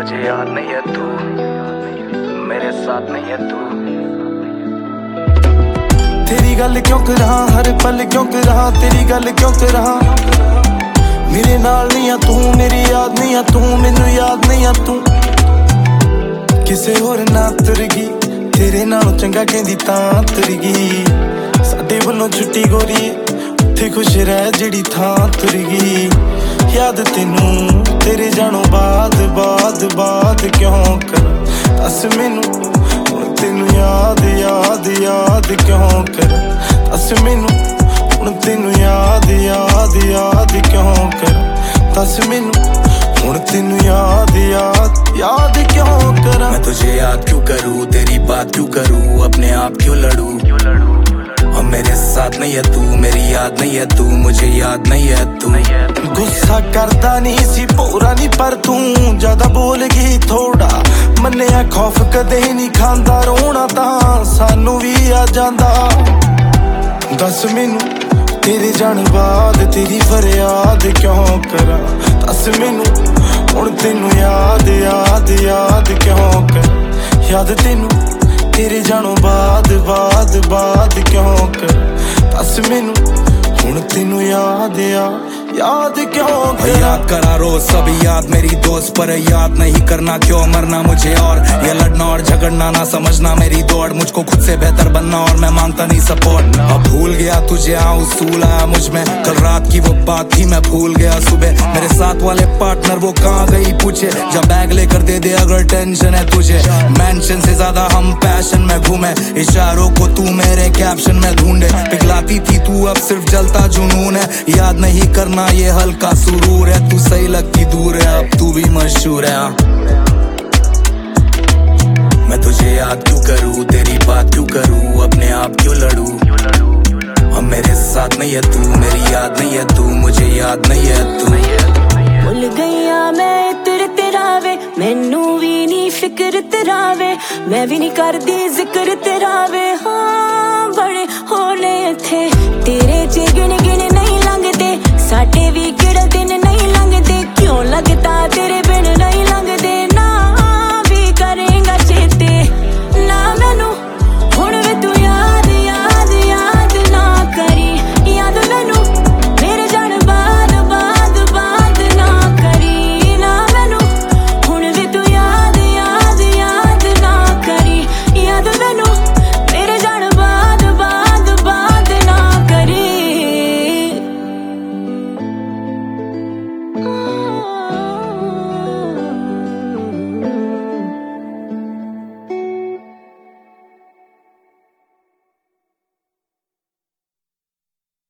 मुझे याद नहीं है तू, मेरे साथ नहीं है तू। तेरी गल क्यों करा हर पल क्यों करा, तेरी गल क्यों करा। मेरे नाल नहीं आ तू, मेरी याद नहीं आ तू, मैनू याद नहीं आ तू। किसे होर ना तुर गई, तेरे नालों चंगा कहंदी तां तुर गई। साडे वल्लों छुट्टी गोरी, उत्थे खुश रह जेड़ी थां तुर गई। याद तेनू तेरे जानों बाद बाद बाद क्यों कर, दस मैनू हुण तेनू याद याद याद क्यों कर। दस मैनू हुण तेनू याद याद याद क्यों कर। दस मैनू हुण तेनू याद याद याद क्यों कर। मैं तुझे याद क्यों करूँ, तेरी बात क्यों करूँ, अपने आप क्यों लड़ूं। और मेरे साथ नहीं है तू, मेरी याद नहीं है तू, मुझे याद नहीं है तू। गुस्सा करदा नहीं सी पूरा नहीं, पर तू ज्यादा बोल गई थोड़ा। मन्निया खौफ कदे नहीं खांदा, रोना तां सानू भी आ जांदा। दस मैनू तेरे जाने बाद तेरी फरियाद क्यों करा। दस मैनू हुण तेनू याद याद याद क्यों कर। याद तेनू तेरे जानों बाद बाद बाद क्यों कर। दस मैनू हुण तेनू याद याद क्यों कर। याद करा रोज सभी याद मेरी दोस्त, पर याद नहीं करना क्यों मरना मुझे। और ये लड़ना और झगड़ना ना समझना मेरी दौड़, मुझको खुद से बेहतर बनना और मैं मांगता नहीं सपोर्ट। अब भूल गया तुझे उसूल आया मुझ में, कल रात की वो बात थी मैं भूल गया सुबह। मेरे साथ वाले पार्टनर वो कहाँ गई पूछे, जब बैग लेकर दे दे अगर टेंशन है तुझे। मेंशन से ज्यादा हम पैशन में घूमे, इशारों को तू मेरे कैप्शन में ढूंढे। पिघलाती थी तू अब सिर्फ जलता जुनून है, याद नहीं करना ये हल्का सुरूर है। तू सही लगती दूर है, अब तू भी मशहूर है। मैं तुझे याद क्यों करूँ, तेरी बात क्यों करूँ, अपने आप क्यों लड़ूं। और मेरे साथ नहीं है तू, मेरी याद नहीं है तू, मुझे याद नहीं है तू। भुल गईया मैं इतर तेरा वे, मैनू भी नहीं फिक्र तेरा वे। मैं भी नहीं करदी जिक्र तेरा वे। हाँ बड़े होने थे तेरे च गिन गिन